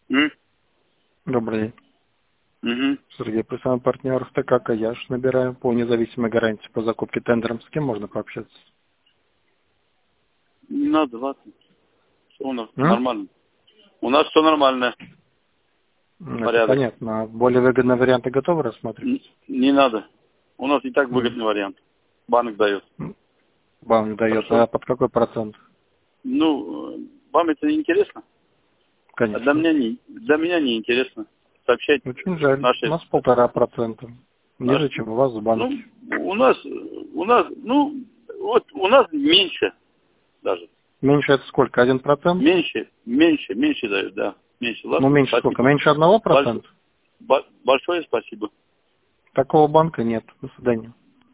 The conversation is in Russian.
М? Добрый день. Мгм. Сергей, профессиональный партнер ТК «Каяш». Набираем по независимой гарантии по закупке тендером. С кем можно пообщаться? Не надо, ладно. Все у нас М? нормально. У нас все нормально. Это Порядок. понятно. А более выгодные варианты готовы рассматривать? Не надо. У нас и так М. выгодный вариант. Банк дает. Банк Так дает. что, А под какой процент? вам это не интересно? А Конечно. для меня не интересно. Сообщать Очень жаль. У наши, нас 1,5%. наш, Ниже, чем у вас в банке. вот у нас меньше даже. Меньше это сколько? 1%? Меньше дают, да. Меньше. Ну, Ладно, меньше сколько? спасибо. Меньше 1%? Большое спасибо. Такого банка нет. До свидания.